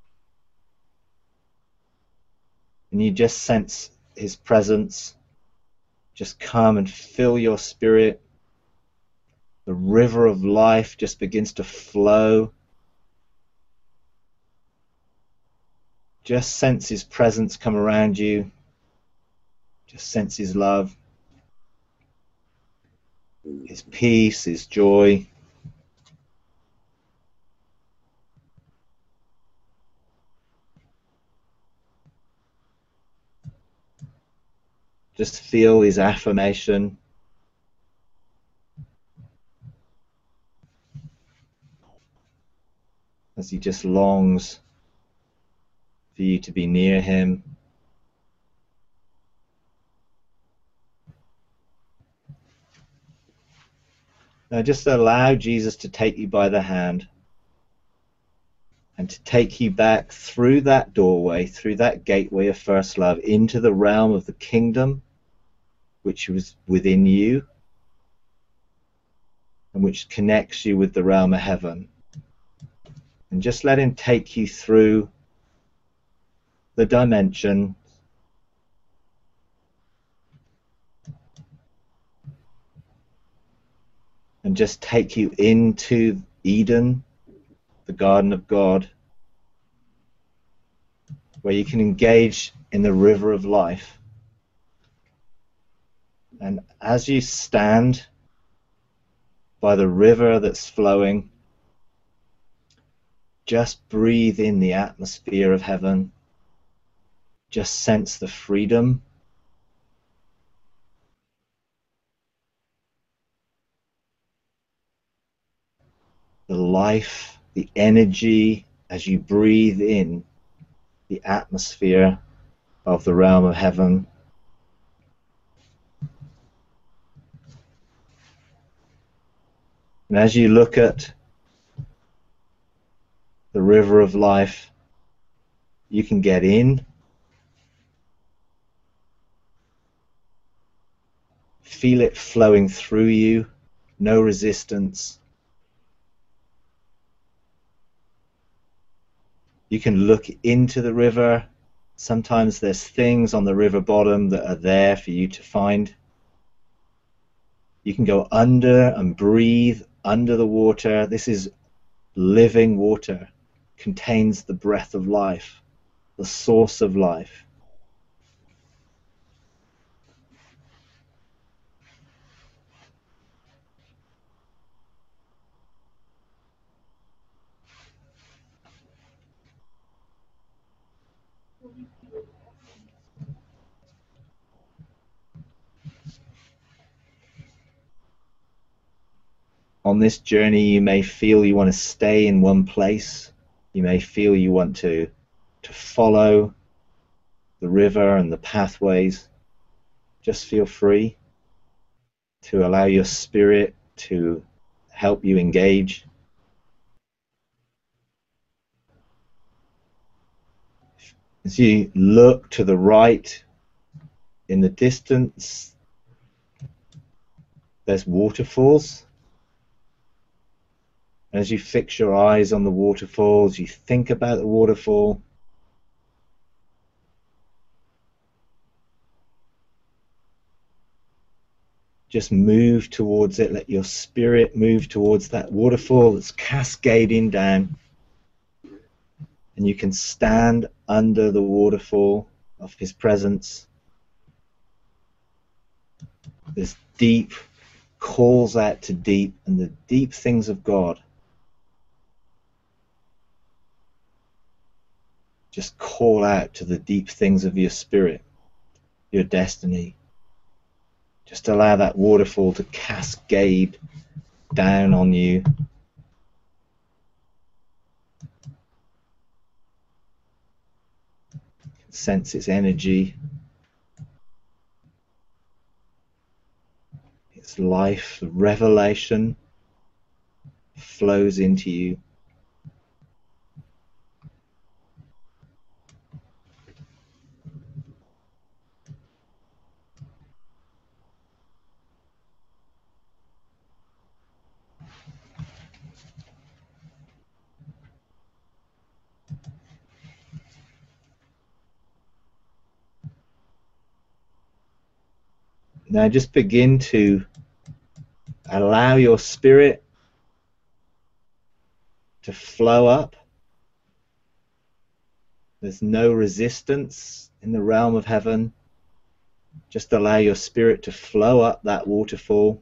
And you just sense his presence. Just come and fill your spirit. The river of life just begins to flow. Just sense his presence come around you. Just sense his love, his peace, his joy. Just feel his affirmation. As he just longs for you to be near him. Now just allow Jesus to take you by the hand and to take you back through that doorway, through that gateway of first love, into the realm of the kingdom which was within you and which connects you with the realm of heaven. And just let him take you through the dimension, and just take you into Eden, the Garden of God, where you can engage in the river of life. And as you stand by the river that's flowing, just breathe in the atmosphere of heaven. Just sense the freedom. The life, the energy as you breathe in the atmosphere of the realm of heaven. And as you look at the river of life, you can get in, feel it flowing through you, no resistance. You can look into the river. Sometimes there's things on the river bottom that are there for you to find. You can go under and breathe under the water. This is living water, contains the breath of life, the source of life. On this journey, you may feel you want to stay in one place. You may feel you want to follow the river and the pathways. Just feel free to allow your spirit to help you engage. As you look to the right, in the distance, there's waterfalls. As you fix your eyes on the waterfalls, you think about the waterfall. Just move towards it. Let your spirit move towards that waterfall that's cascading down. And you can stand under the waterfall of His presence. This deep calls out to deep, and the deep things of God just call out to the deep things of your spirit, your destiny. Just allow that waterfall to cascade down on you. Sense its energy, its life, the revelation flows into you. Now just begin to allow your spirit to flow up. There's no resistance in the realm of heaven. Just allow your spirit to flow up that waterfall.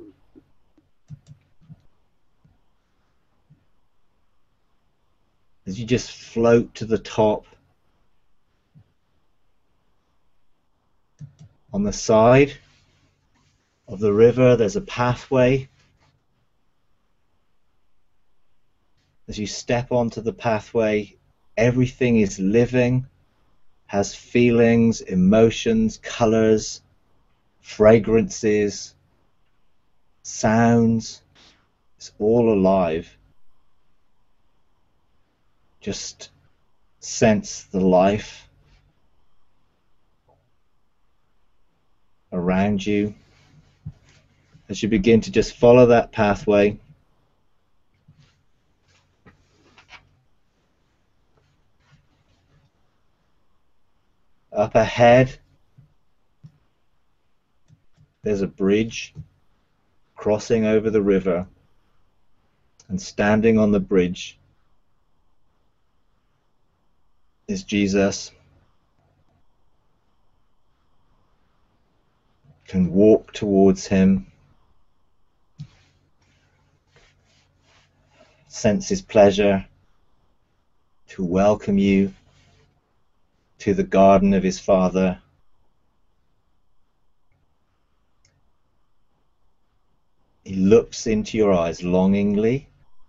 As you just float to the top. On the side of the river, there's a pathway. As you step onto the pathway, everything is living, has feelings, emotions, colors, fragrances, sounds. It's all alive. Just sense the life around you. As you begin to just follow that pathway, Up ahead, there's a bridge crossing over the river, and standing on the bridge is Jesus. Can walk towards him, sense his pleasure to welcome you to the garden of his Father. He looks into your eyes longingly.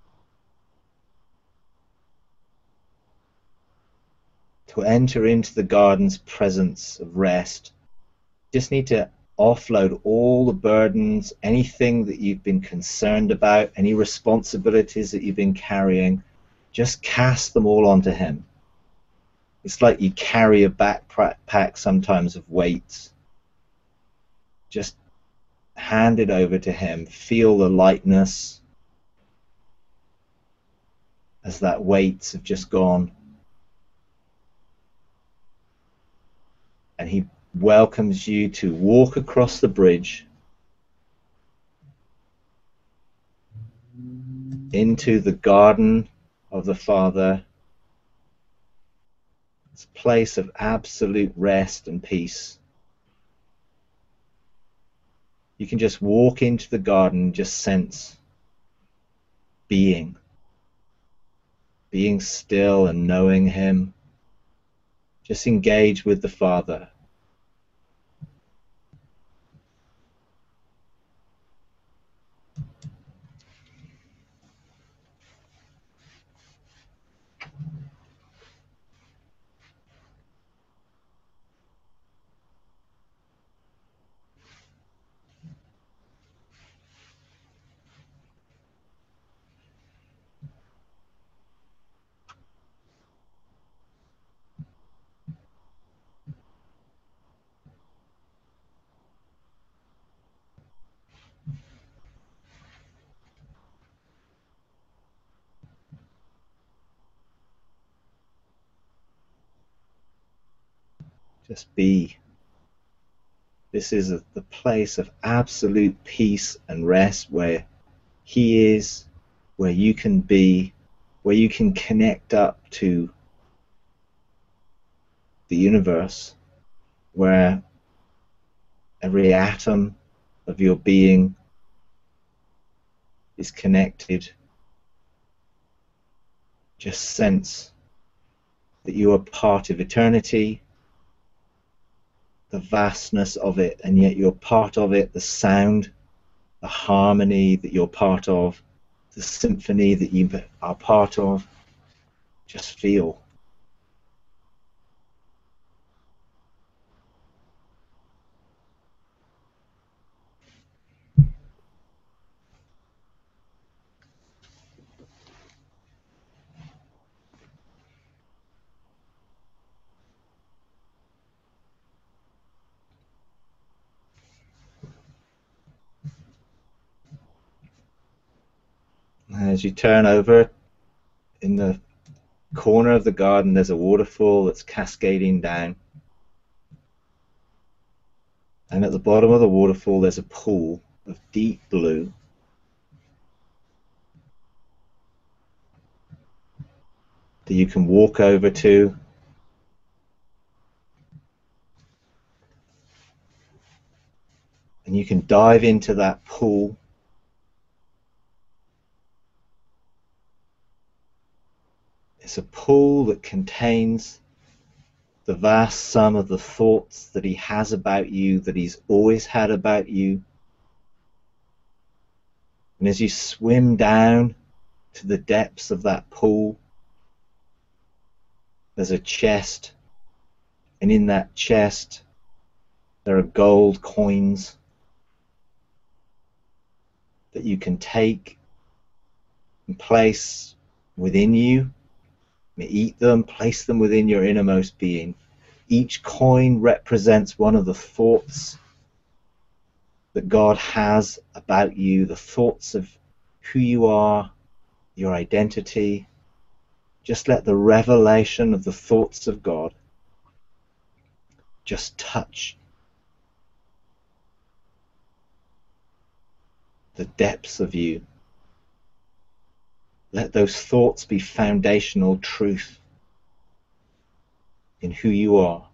To enter into the garden's presence of rest, you just need to offload all the burdens, anything that you've been concerned about, any responsibilities that you've been carrying, just cast them all onto him. It's like you carry a backpack sometimes of weights. Just hand it over to him. Feel the lightness as that weights have just gone. And he welcomes you to walk across the bridge into the garden of the Father. It's a place of absolute rest and peace. You can just walk into the garden, just sense being still and knowing him. Just engage with the Father. Just be. This is the place of absolute peace and rest where he is, where you can be, where you can connect up to the universe, where every atom of your being is connected. Just sense that you are part of eternity, the vastness of it, and yet you're part of it, the sound, the harmony that you're part of, the symphony that you are part of. Just feel. As you turn over, in the corner of the garden there's a waterfall that's cascading down, and at the bottom of the waterfall there's a pool of deep blue. That you can walk over to, and you can dive into that pool. It's a pool that contains the vast sum of the thoughts that he has about you, that he's always had about you. And as you swim down to the depths of that pool, there's a chest, and in that chest there are gold coins that you can take and place within you. Eat them, place them within your innermost being. Each coin represents one of the thoughts that God has about you, the thoughts of who you are, your identity. Just let the revelation of the thoughts of God just touch the depths of you. Let those thoughts be foundational truth in who you are.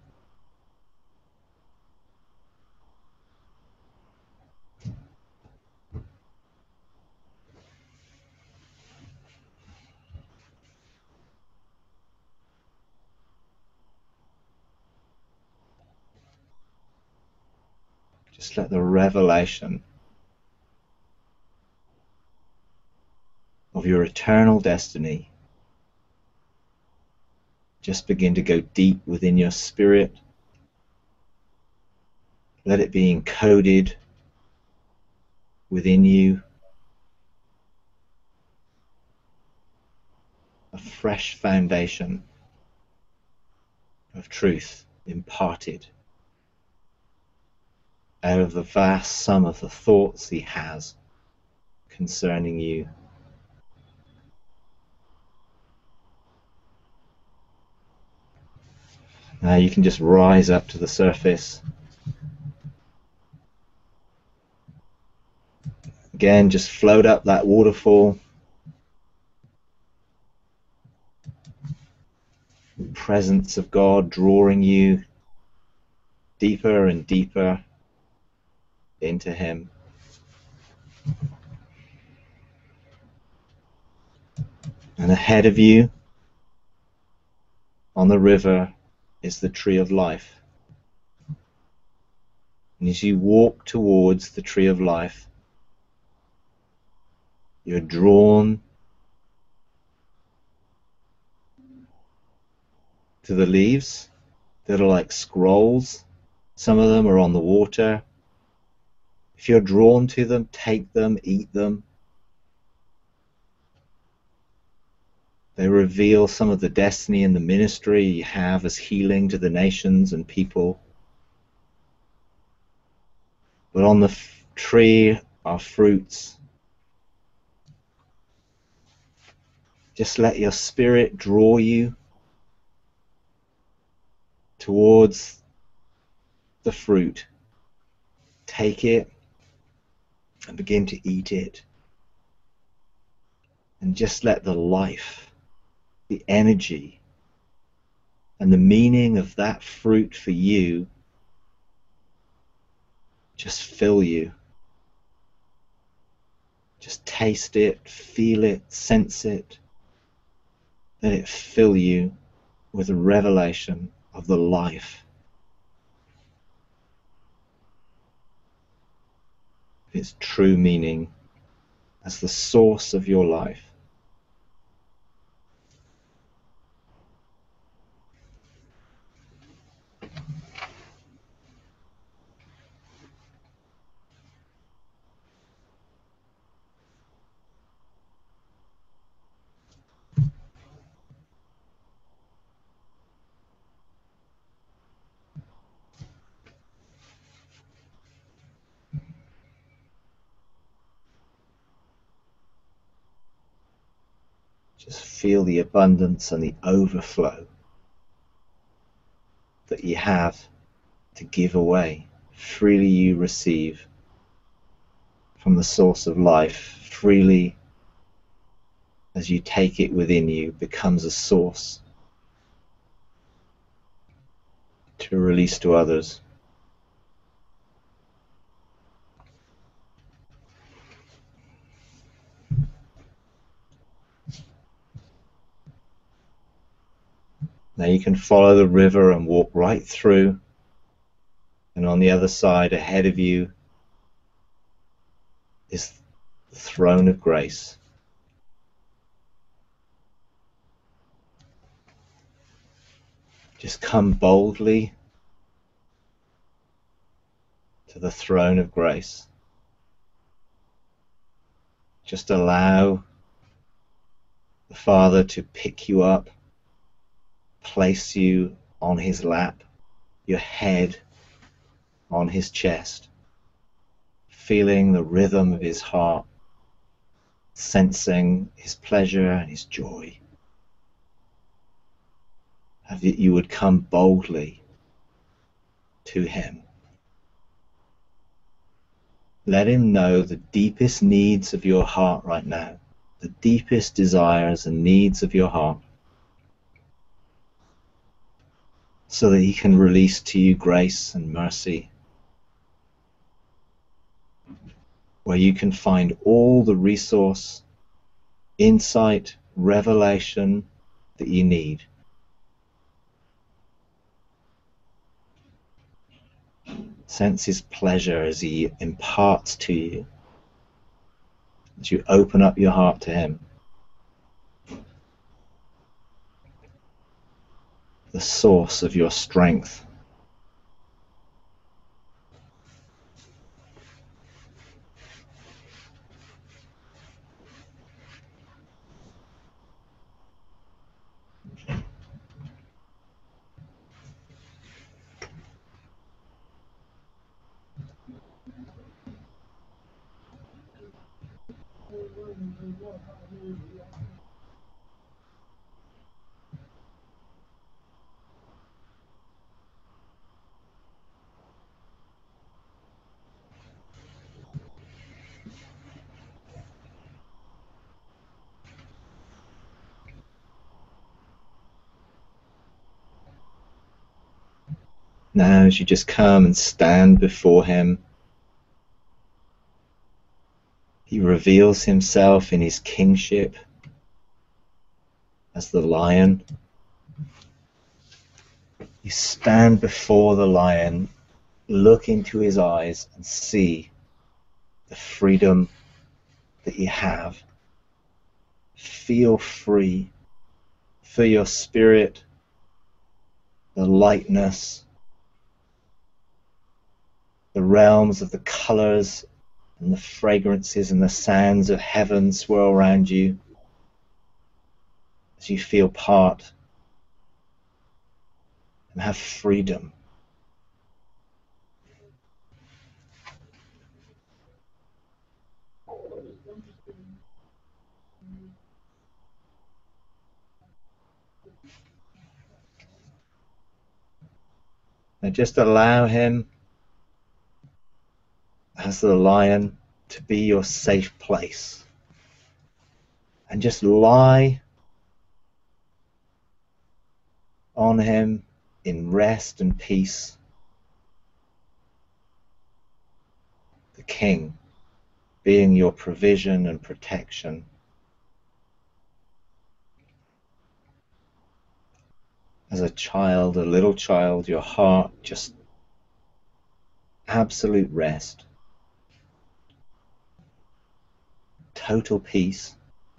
Just let the revelation of your eternal destiny just begin to go deep within your spirit. Let it be encoded within you. A fresh foundation of truth imparted out of the vast sum of the thoughts he has concerning you. Now you can just rise up to the surface. Again, just float up that waterfall. The presence of God drawing you deeper and deeper into him. And ahead of you, on the river, is the tree of life. And as you walk towards the tree of life, you're drawn to the leaves that are like scrolls. Some of them are on the water. If you're drawn to them, take them, eat them. They reveal some of the destiny and the ministry you have as healing to the nations and people. But on the tree are fruits. Just let your spirit draw you towards the fruit. Take it and begin to eat it. And just let the life, the energy, and the meaning of that fruit for you just fill you. Just taste it, feel it, sense it. Let it fill you with a revelation of the life, its true meaning as the source of your life. Just feel the abundance and the overflow that you have to give away. Freely you receive from the source of life. Freely, as you take it within you, becomes a source to release to others. Now you can follow the river and walk right through, and on the other side ahead of you is the throne of grace. Just come boldly to the throne of grace. Just allow the Father to pick you up, place you on his lap, your head on his chest, feeling the rhythm of his heart, sensing his pleasure and his joy. That you would come boldly to him. Let him know the deepest needs of your heart right now, the deepest desires and needs of your heart, so that he can release to you grace and mercy, where you can find all the resource, insight, revelation that you need. Sense his pleasure as he imparts to you, as you open up your heart to him. The source of your strength. Now, as you just come and stand before him, he reveals himself in his kingship as the lion. You stand before the lion, look into his eyes and see the freedom that you have. Feel free. Feel your spirit, the lightness, the realms of the colors and the fragrances and the sounds of heaven swirl around you as you feel part and have freedom. Now just allow him, as the lion, to be your safe place. And just lie on him in rest and peace. The king being your provision and protection. As a child, a little child, your heart just absolute rest. Total peace.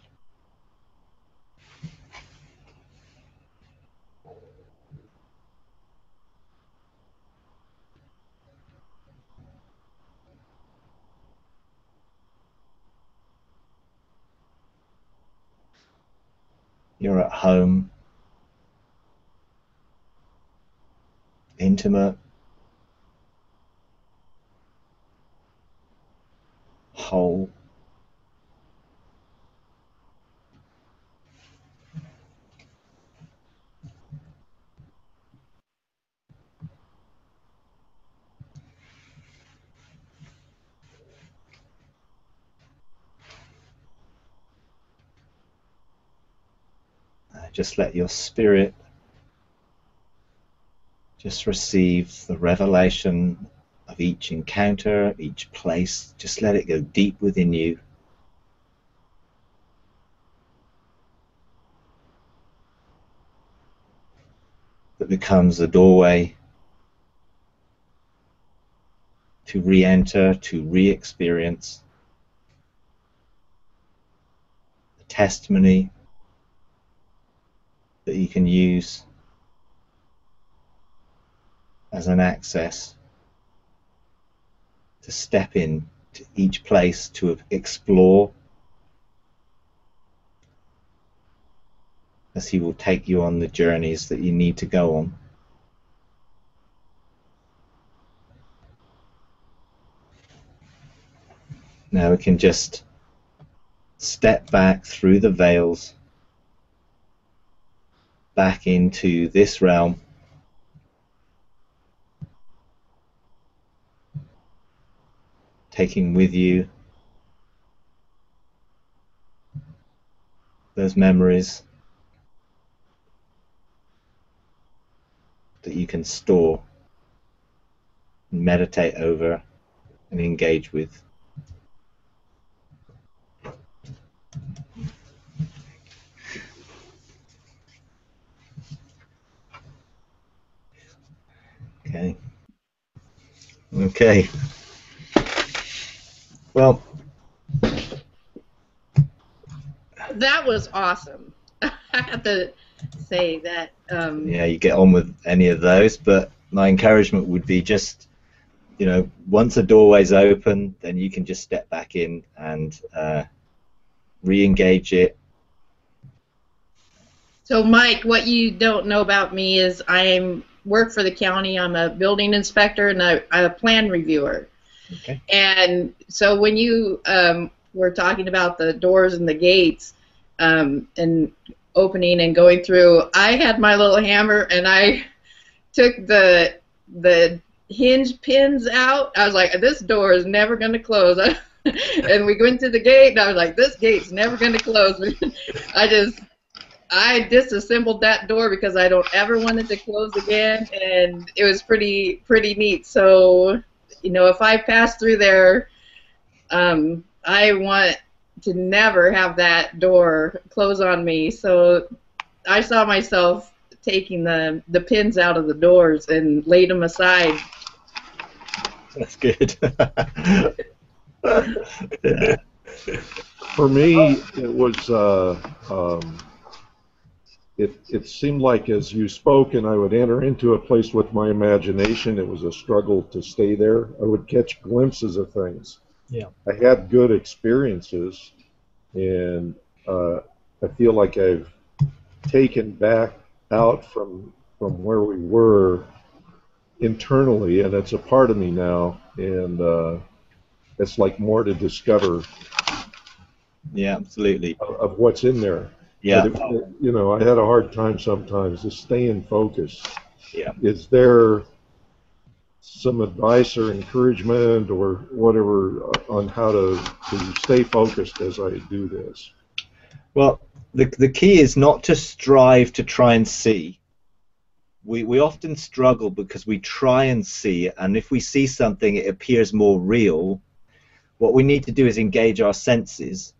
You're at home, intimate, whole. Just let your spirit just receive the revelation of each encounter, each place. Just let it go deep within you. That becomes the doorway to re-enter, to re-experience the testimony that you can use as an access to step in to each place, to explore, as he will take you on the journeys that you need to go on. Now we can just step back through the veils, back into this realm, taking with you those memories that you can store, meditate over, and engage with. Okay. Okay. Well, that was awesome. I have to say that. Yeah, you get on with any of those, but my encouragement would be just, you know, once a doorway's open, then you can just step back in and re-engage it. So, Mike, what you don't know about me is I work for the county. I'm a building inspector and I'm a plan reviewer. Okay. And so when you were talking about the doors and the gates and opening and going through, I had my little hammer and I took the hinge pins out. I was like, this door is never going to close. And we went to the gate and I was like, this gate's never going to close. I disassembled that door because I don't ever want it to close again, and it was pretty neat. So, you know, if I pass through there, I want to never have that door close on me. So I saw myself taking the pins out of the doors and laid them aside. That's good. Yeah. For me, it was it seemed like as you spoke and I would enter into a place with my imagination, it was a struggle to stay there. I would catch glimpses of things. Yeah. I had good experiences, and I feel like I've taken back out from where we were internally, and it's a part of me now, and it's like more to discover. Yeah, absolutely. Of what's in there. Yeah. But you know, I had a hard time sometimes to stay in focus. Yeah. Is there some advice or encouragement or whatever on how to stay focused as I do this? Well, the key is not to strive to try and see. We often struggle because we try and see, and if we see something, it appears more real. What we need to do is engage our senses.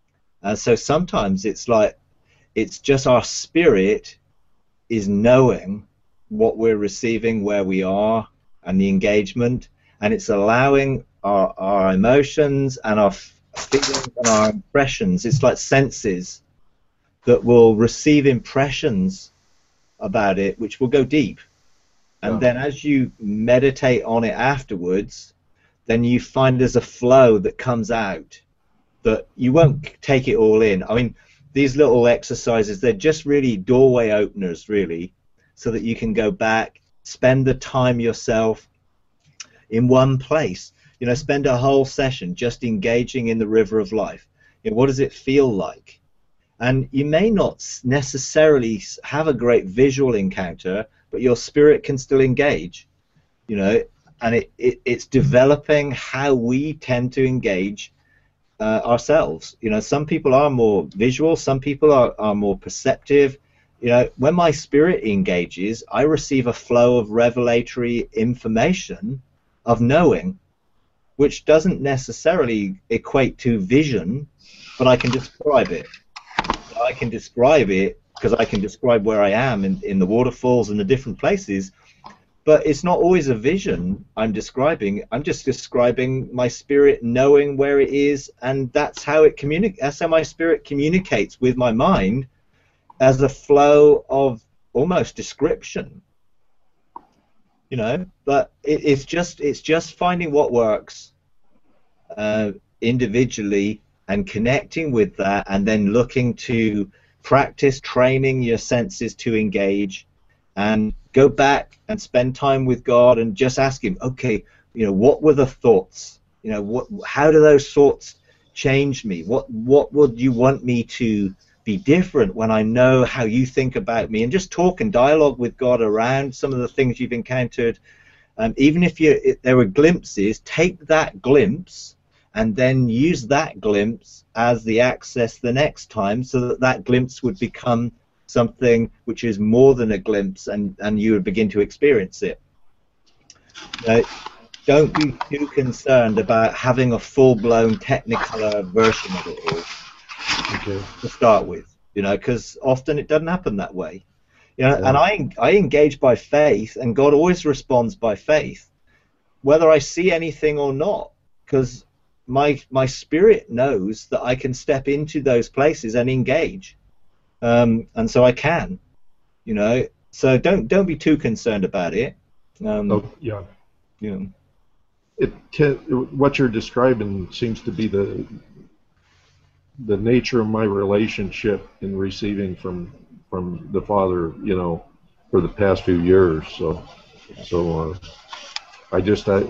So sometimes it's like, it's just our spirit is knowing what we're receiving, where we are, and the engagement, and it's allowing our emotions and our feelings and our impressions. It's like senses that will receive impressions about it, which will go deep. And then as you meditate on it afterwards, then you find there's a flow that comes out that you won't take it all in. I mean, these little exercises, they're just really doorway openers, really, so that you can go back, spend the time yourself in one place. You know, spend a whole session just engaging in the river of life. You know, what does it feel like? And you may not necessarily have a great visual encounter, but your spirit can still engage, you know, and it's developing how we tend to engage ourselves. You know, some people are more visual, some people are more perceptive. You know, when my spirit engages, I receive a flow of revelatory information, of knowing, which doesn't necessarily equate to vision, but I can describe it. I can describe it because I can describe where I am in the waterfalls and the different places, but it's not always a vision I'm describing. I'm just describing my spirit knowing where it is, and that's how it communicates. That's how my spirit communicates with my mind, as a flow of almost description. You know, but it's just finding what works individually and connecting with that, and then looking to practice training your senses to engage, and go back and spend time with God and just ask Him, okay, you know, what were the thoughts? You know, how do those thoughts change me? What would you want me to be different when I know how you think about me? And just talk and dialogue with God around some of the things you've encountered, even if there were glimpses, take that glimpse and then use that glimpse as the access the next time, so that that glimpse would become something which is more than a glimpse, and you would begin to experience it. Don't be too concerned about having a full-blown Technicolor version of it all to start with, because often it doesn't happen that way. And I engage by faith, and God always responds by faith, whether I see anything or not, because my spirit knows that I can step into those places and engage, and so I can, So don't be too concerned about it. What you're describing seems to be the nature of my relationship in receiving from the Father, for the past few years. So I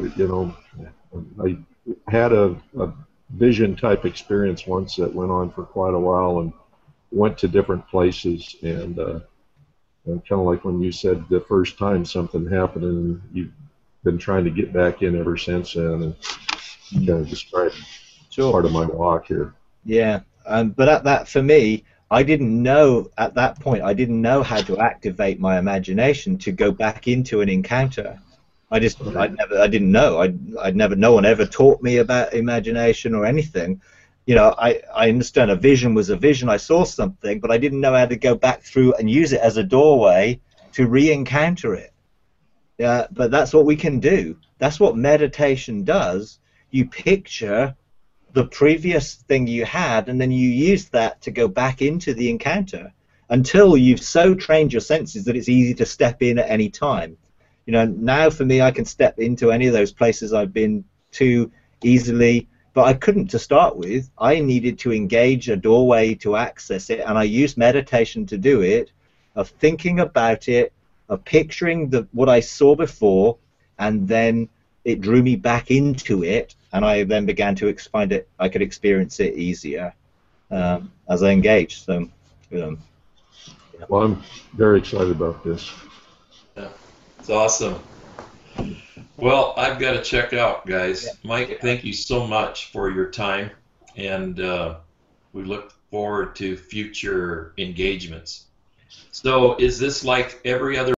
had a vision type experience once that went on for quite a while, and went to different places, and kind of like when you said the first time something happened, and you've been trying to get back in ever since then, and kind of describe part of my walk here. Yeah, but for me, I didn't know at that point. I didn't know how to activate my imagination to go back into an encounter. I didn't know. No one ever taught me about imagination or anything. I understand a vision was a vision. I saw something, but I didn't know how to go back through and use it as a doorway to re-encounter it. Yeah, but that's what we can do. That's what meditation does. You picture the previous thing you had, and then you use that to go back into the encounter until you've so trained your senses that it's easy to step in at any time. Now for me, I can step into any of those places I've been to easily, but I couldn't to start with. I needed to engage a doorway to access it, and I used meditation to do it, of thinking about it, of picturing what I saw before, and then it drew me back into it, and I then began to find it. I could experience it easier as I engaged. So, Well, I'm very excited about this. Yeah, it's awesome. Well, I've got to check out, guys. Mike, thank you so much for your time, and we look forward to future engagements. So, is this like every other